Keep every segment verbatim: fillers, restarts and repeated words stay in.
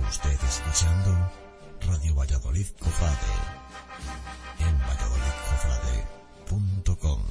usted escuchando Radio Valladolid Cofrade en valladolid cofrade punto com.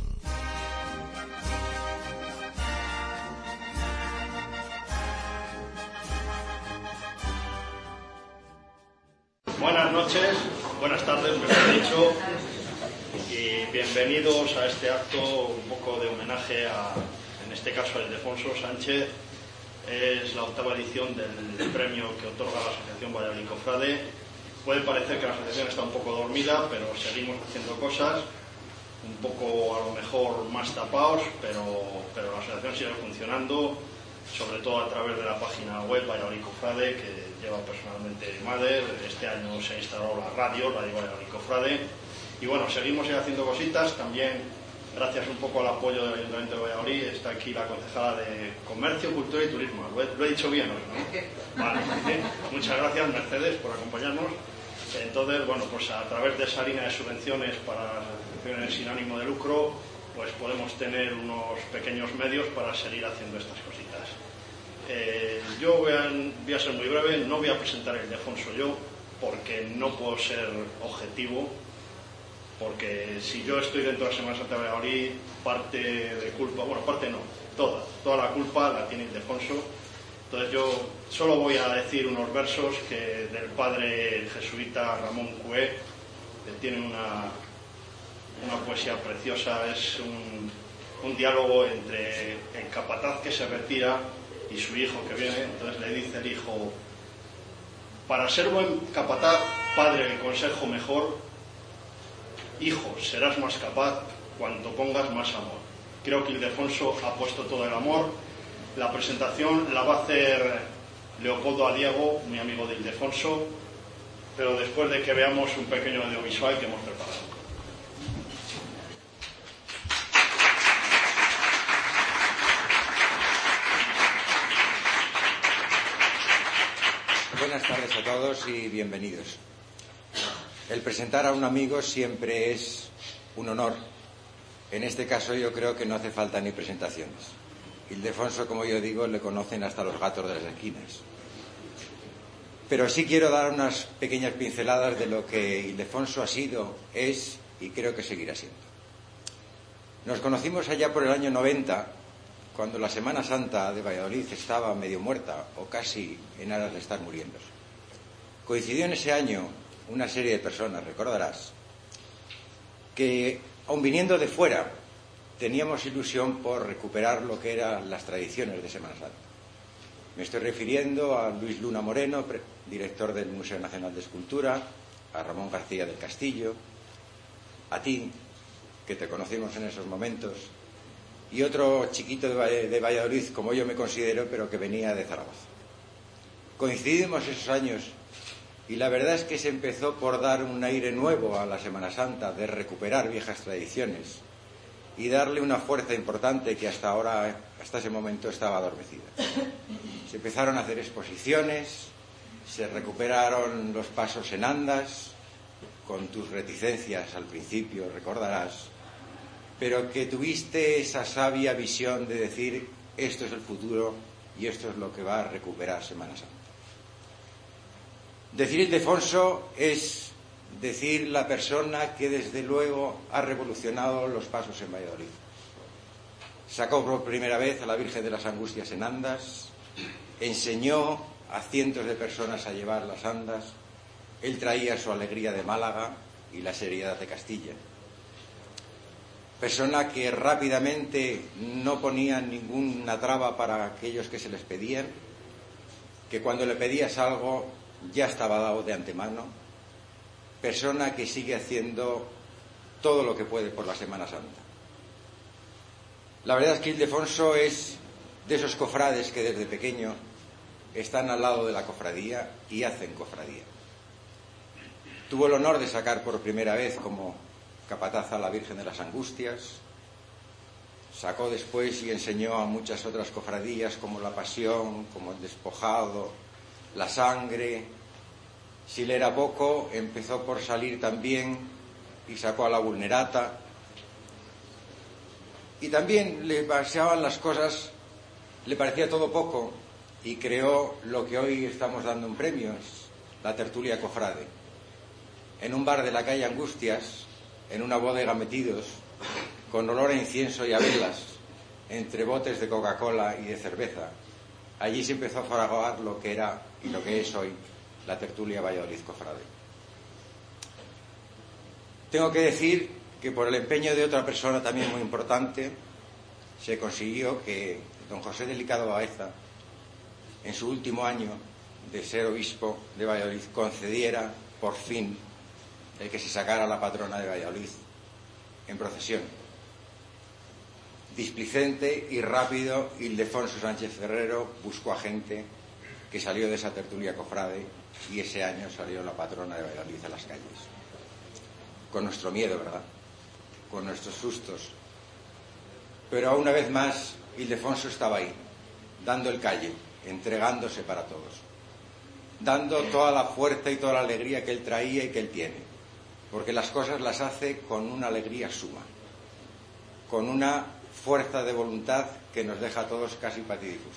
Buenas noches, buenas tardes, mejor dicho, y bienvenidos a este acto un poco de homenaje a, en este caso, a Ildefonso Sánchez. Es la octava edición del premio que otorga la Asociación Valladolid Cofrade. Puede parecer que la asociación está un poco dormida, pero seguimos haciendo cosas, un poco a lo mejor más tapados, pero, pero la asociación sigue funcionando, sobre todo a través de la página web Valladolid Cofrade, que lleva personalmente Mader. Este año se ha instalado la radio, Radio Valladolid Cofrade, y bueno, seguimos haciendo cositas. También gracias un poco al apoyo del Ayuntamiento de Valladolid está aquí la concejala de Comercio, Cultura y Turismo. ¿Lo he, lo he dicho bien hoy, no? Vale, ¿sí? Muchas gracias, Mercedes, por acompañarnos. Entonces, bueno, pues a través de esa línea de subvenciones para las asociaciones sin ánimo de lucro, pues podemos tener unos pequeños medios para seguir haciendo estas cositas. Eh, yo voy a, voy a ser muy breve, no voy a presentar a Ildefonso yo, porque no puedo ser objetivo, porque si yo estoy dentro de la Semana Santa de Valladolid, parte de culpa, bueno, parte no, toda, toda la culpa la tiene Ildefonso. Entonces yo solo voy a decir unos versos que del padre jesuita Ramón Cué, que tiene una, una poesía preciosa. Es un, un diálogo entre el capataz que se retira y su hijo que viene. Entonces le dice el hijo: para ser buen capataz, padre, el consejo mejor, hijo, serás más capaz cuanto pongas más amor. Creo que Ildefonso ha puesto todo el amor. La presentación la va a hacer Leopoldo Aliego, mi amigo de Ildefonso, pero después de que veamos un pequeño audiovisual que hemos preparado. Buenas tardes a todos y bienvenidos. El presentar a un amigo siempre es un honor. En este caso yo creo que no hace falta ni presentaciones. Ildefonso, como yo digo, le conocen hasta los gatos de las esquinas. Pero sí quiero dar unas pequeñas pinceladas de lo que Ildefonso ha sido, es y creo que seguirá siendo. Nos conocimos allá por el año noventa, cuando la Semana Santa de Valladolid estaba medio muerta o casi en aras de estar muriéndose. Coincidió en ese año una serie de personas, recordarás, que aun viniendo de fuera teníamos ilusión por recuperar lo que eran las tradiciones de Semana Santa. Me estoy refiriendo a Luis Luna Moreno, director del Museo Nacional de Escultura, a Ramón García del Castillo, a ti, que te conocimos en esos momentos, y otro chiquito de Valladolid, como yo me considero, pero que venía de Zaragoza. Coincidimos esos años y la verdad es que se empezó por dar un aire nuevo a la Semana Santa, de recuperar viejas tradiciones y darle una fuerza importante que hasta ahora, hasta ese momento, estaba adormecida. Se empezaron a hacer exposiciones, se recuperaron los pasos en andas, con tus reticencias al principio, recordarás, pero que tuviste esa sabia visión de decir: esto es el futuro y esto es lo que va a recuperar Semana Santa. Decir Ildefonso es decir la persona que desde luego ha revolucionado los pasos en Valladolid. Sacó por primera vez a la Virgen de las Angustias en andas, enseñó a cientos de personas a llevar las andas, él traía su alegría de Málaga y la seriedad de Castilla. Persona que rápidamente no ponía ninguna traba para aquellos que se les pedían, que cuando le pedías algo ya estaba dado de antemano. Persona que sigue haciendo todo lo que puede por la Semana Santa. La verdad es que Ildefonso es de esos cofrades que desde pequeño están al lado de la cofradía y hacen cofradía. Tuvo el honor de sacar por primera vez como capataz a la Virgen de las Angustias. Sacó después y enseñó a muchas otras cofradías, como la Pasión, como el Despojado, la Sangre. Si le era poco, empezó por salir también y sacó a la Vulnerata. Y también le paseaban las cosas, le parecía todo poco, y creó lo que hoy estamos dando un premio, es la tertulia cofrade. En un bar de la calle Angustias, en una bodega metidos, con olor a incienso y a velas, entre botes de Coca-Cola y de cerveza, allí se empezó a fraguar lo que era y lo que es hoy la tertulia Valladolid Cofrade. Tengo que decir que por el empeño de otra persona también muy importante, se consiguió que don José Delicado Baeza, en su último año de ser obispo de Valladolid, concediera por fin el que se sacara la patrona de Valladolid en procesión. Displicente y rápido, Ildefonso Sánchez Ferrero buscó a gente que salió de esa tertulia cofrade y ese año salió la patrona de Valladolid a las calles. Con nuestro miedo, ¿verdad? Con nuestros sustos. Pero una vez más, Ildefonso estaba ahí, dando el callo, entregándose para todos, dando toda la fuerza y toda la alegría que él traía y que él tiene, porque las cosas las hace con una alegría suma, con una fuerza de voluntad que nos deja a todos casi patidifusos.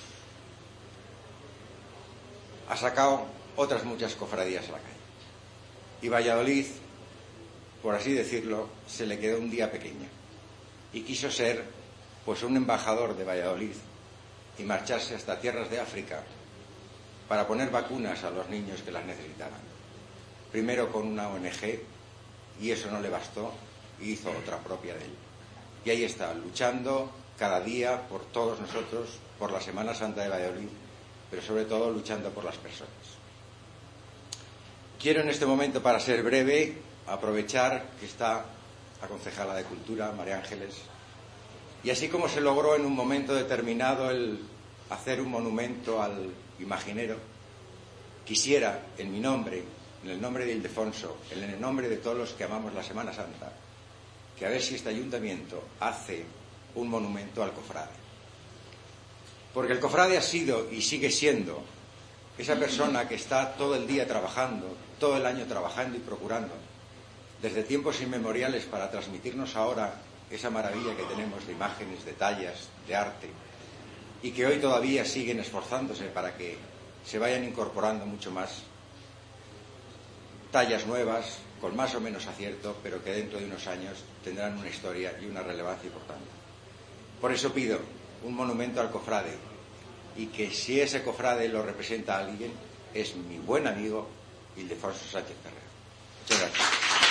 Ha sacado otras muchas cofradías a la calle. Y Valladolid, por así decirlo, se le quedó un día pequeña. Y quiso ser, pues, un embajador de Valladolid y marcharse hasta tierras de África para poner vacunas a los niños que las necesitaban. Primero con una O N G, y eso no le bastó, y hizo otra propia de él. Y ahí está, luchando cada día por todos nosotros, por la Semana Santa de Valladolid, pero sobre todo luchando por las personas. Quiero en este momento, para ser breve, aprovechar que está la concejala de Cultura, María Ángeles, y así como se logró en un momento determinado el hacer un monumento al imaginero, quisiera, en mi nombre, en el nombre de Ildefonso, en el nombre de todos los que amamos la Semana Santa, que a ver si este ayuntamiento hace un monumento al cofrade. Porque el cofrade ha sido y sigue siendo esa persona que está todo el día trabajando, todo el año trabajando y procurando, desde tiempos inmemoriales, para transmitirnos ahora esa maravilla que tenemos de imágenes, de tallas, de arte, y que hoy todavía siguen esforzándose para que se vayan incorporando mucho más tallas nuevas, con más o menos acierto, pero que dentro de unos años tendrán una historia y una relevancia importante. Por eso pido un monumento al cofrade, y que si ese cofrade lo representa a alguien, es mi buen amigo Ildefonso Sánchez Ferrero. Muchas gracias.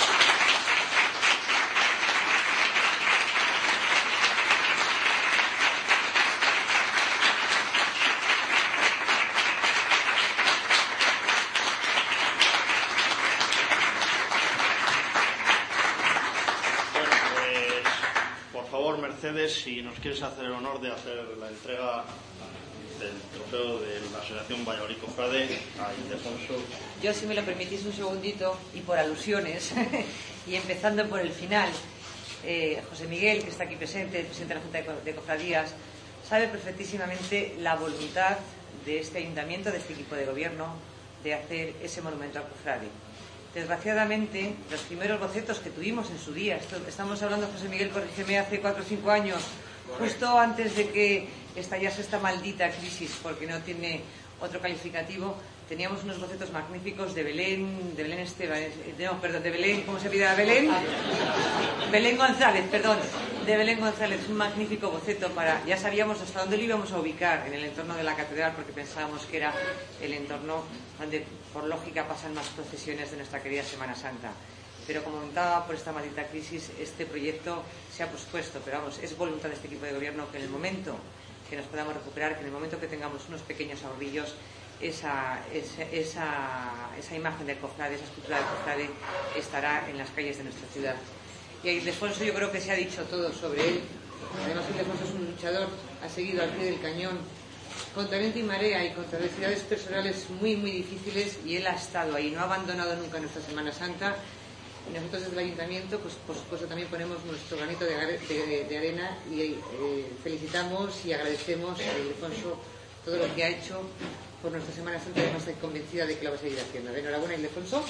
Mercedes, si nos quieres hacer el honor de hacer la entrega del trofeo de la Asociación Valladolid Cofrade a Ildefonso. Yo, si me lo permitís un segundito, y por alusiones, y empezando por el final, eh, José Miguel, que está aquí presente, presidente de la Junta de Cofradías, sabe perfectísimamente la voluntad de este ayuntamiento, de este equipo de gobierno, de hacer ese monumento al cofrade. Desgraciadamente, los primeros bocetos que tuvimos en su día, esto, estamos hablando, José Miguel, corrígeme, hace cuatro o cinco años, justo antes de que estallase esta maldita crisis, porque no tiene otro calificativo, teníamos unos bocetos magníficos de Belén, de Belén Esteban, no, perdón, de Belén, ¿cómo se pide Belén? Belén González, perdón, de Belén González, un magnífico boceto para, ya sabíamos hasta dónde lo íbamos a ubicar, en el entorno de la catedral, porque pensábamos que era el entorno donde, por lógica, pasan más procesiones de nuestra querida Semana Santa. Pero como comentaba, por esta maldita crisis, este proyecto se ha pospuesto, pero vamos, es voluntad de este equipo de gobierno que en el momento que nos podamos recuperar, que en el momento que tengamos unos pequeños ahorrillos, esa, esa, esa, esa imagen del cofrade, esa escultura del cofrade estará en las calles de nuestra ciudad. Y a Ildefonso yo creo que se ha dicho todo sobre él. Además, Ildefonso es un luchador, ha seguido al pie del cañón, contra viento y marea y contra adversidades personales muy, muy difíciles, y él ha estado ahí, no ha abandonado nunca nuestra Semana Santa. Y nosotros desde el Ayuntamiento, pues por supuesto también ponemos nuestro granito de, de, de arena y eh, felicitamos y agradecemos a Ildefonso todo lo que ha hecho por nuestra Semana Santa, y además estoy convencida de que lo va a seguir haciendo. Enhorabuena, Ildefonso.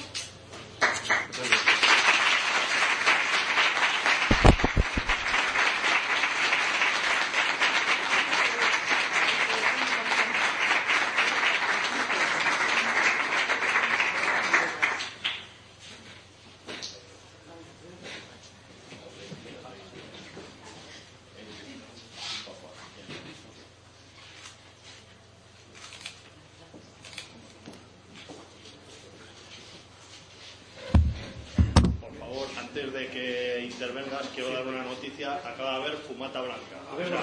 intervengas, quiero dar una noticia. Acaba de haber fumata blanca. O sea,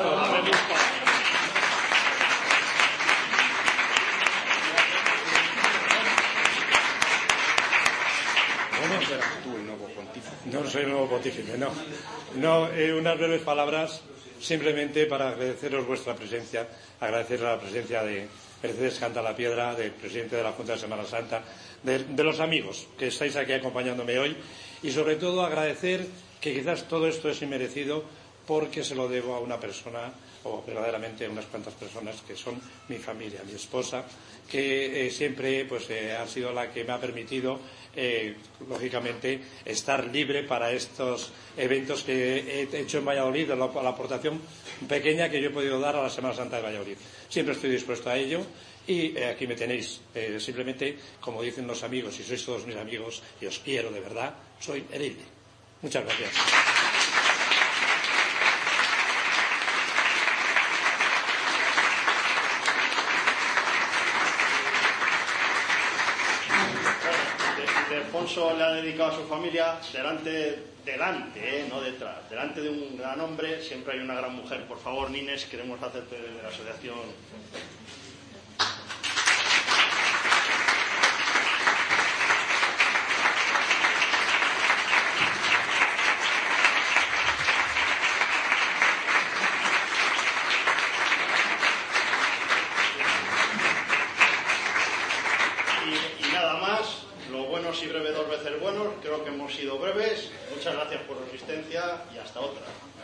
No soy el nuevo pontífice, no. No, eh, unas breves palabras simplemente para agradeceros vuestra presencia, agradecer la presencia de Mercedes Canta la Piedra, del presidente de la Junta de Semana Santa, de, de los amigos que estáis aquí acompañándome hoy y sobre todo agradecer que quizás todo esto es inmerecido porque se lo debo a una persona o verdaderamente a unas cuantas personas que son mi familia, mi esposa, que eh, siempre pues eh, ha sido la que me ha permitido eh, lógicamente estar libre para estos eventos que he hecho en Valladolid, la, la aportación pequeña que yo he podido dar a la Semana Santa de Valladolid. Siempre estoy dispuesto a ello y eh, aquí me tenéis. Eh, simplemente, como dicen los amigos, y sois todos mis amigos y os quiero de verdad, soy Erilde. Muchas gracias. Alfonso le ha dedicado a su familia delante, delante, eh, no detrás, delante de un gran hombre, siempre hay una gran mujer. Por favor, Nines, queremos hacerte de la asociación. Y, y nada más. Lo bueno y breve dos veces bueno, creo que hemos sido breves. Muchas gracias por la asistencia y hasta otra.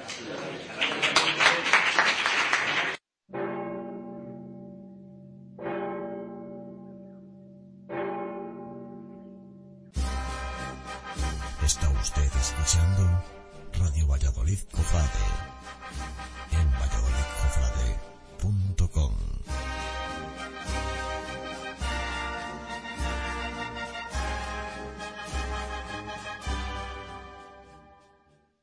Está usted escuchando Radio Valladolid Cofrade en Valladolid.